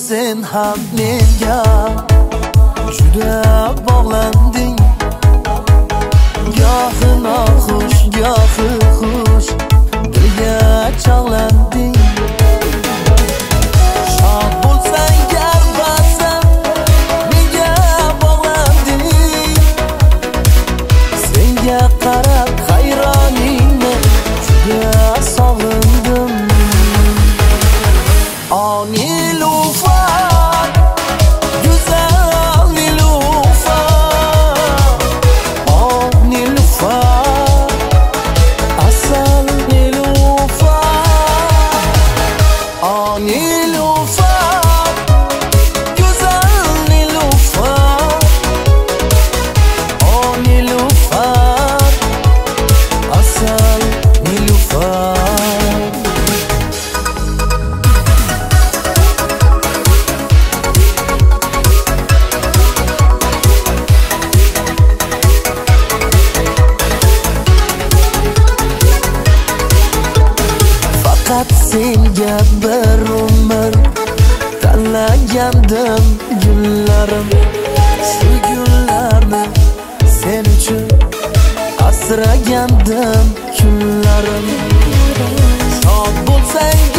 sen ham menga juda bog'landing. Gohi noxush, gohi xush, dilga chog'landing. Shod bo'lsang gar ba'zan menga bog'landing. Senga qarab hayroningni juda sog'indim. Oh Nilufar, güzel Nilufar. Oh Nilufar, asal Nilufar. Oh Nilufar, güzel Nilufar. Oh Nilufar, asal Nilufar. Faqat senga bir umr tanlagandim gullarim. Shu gullarni sen uchun asragandim kunlarim. Shod bo'lsang